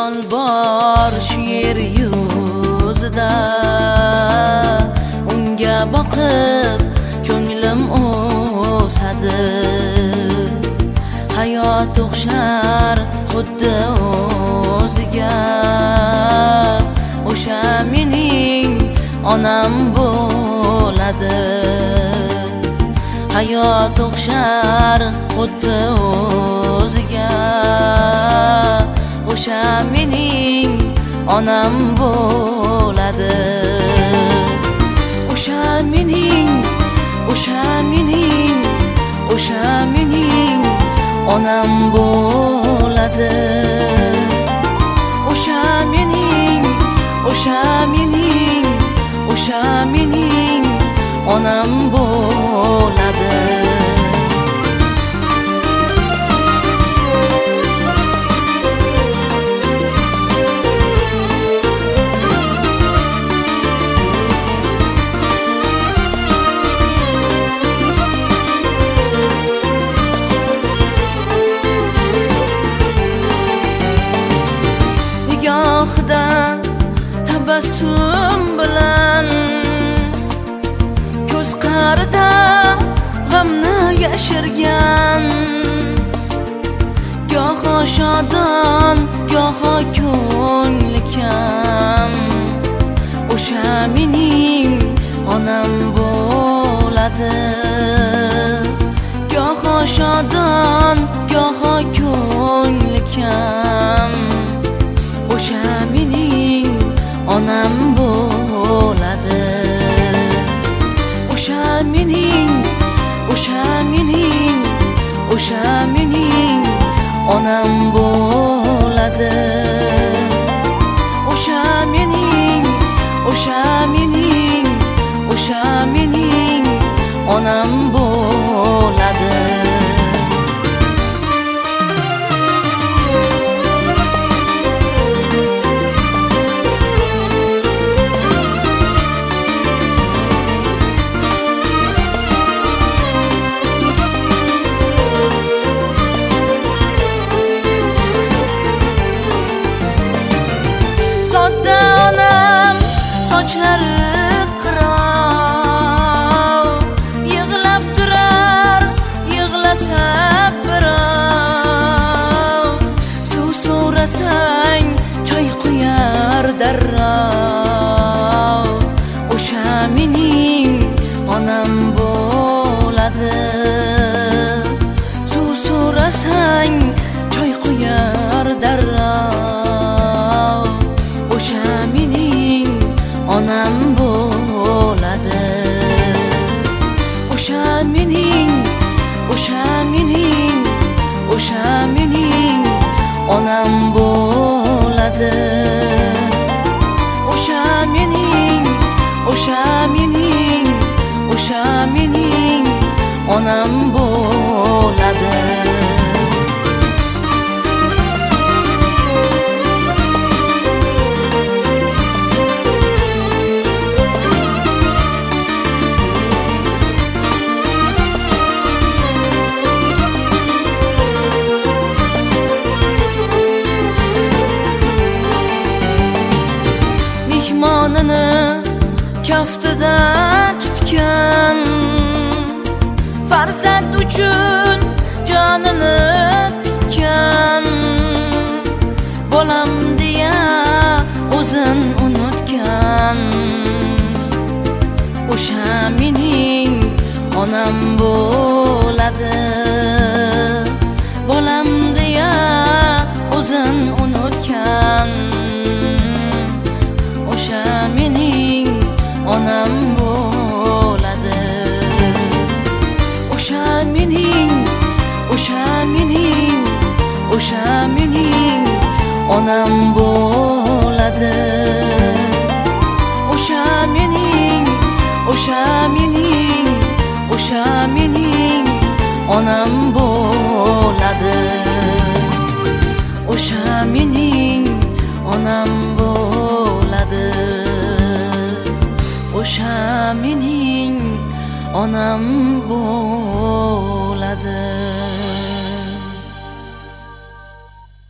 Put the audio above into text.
ayol bor shu yer yuzida, unga boqib ko'nglim o'sadi. Hayot o'xshar xuddi o'ziga, o'sha mening onam bo'ladi. Hayot o'xshar xuddi o'ziga, o'sha mening onam bo'ladi. O'sha mening onam bo'ladi. O'sha mening onam bo'ladi. Nigohida tabassum bilan, ko'z qarida g'amni yashirgan. Goho shodon, goho ko'ngli kam, o'sha mening onam bo'ladi. Goho shodon, goho ko'ngli kam, o'sha mening onam bo'ladi. O'sha mening onam bo'ladi. O'sha mening onam bo'ladi. Sodda onam sochlari qirov, yig'lab turar yig'lasa birov. Suv so'rasang choy quyar darrov. O'sha mening onam bo'ladi. Suv so'rasang choy quyar darrov. O'sha mening onam bo'ladi. O'sha mening onam bo'ladi. O'sha mening onam bo'ladi. Mehmonini kaftida tutgan, farzand uchun jonini tikkan. Bolam deya o'zin unutgan, o'sha mening onam bo'ladi. Bolam deya o'zin unutgan, o'sha mening onam bo'ladi. O'sha mening onam bo'ladi. O'sha mening onam bo'ladi. O'sha mening onam bo'ladi. O'sha mening onam bo'ladi.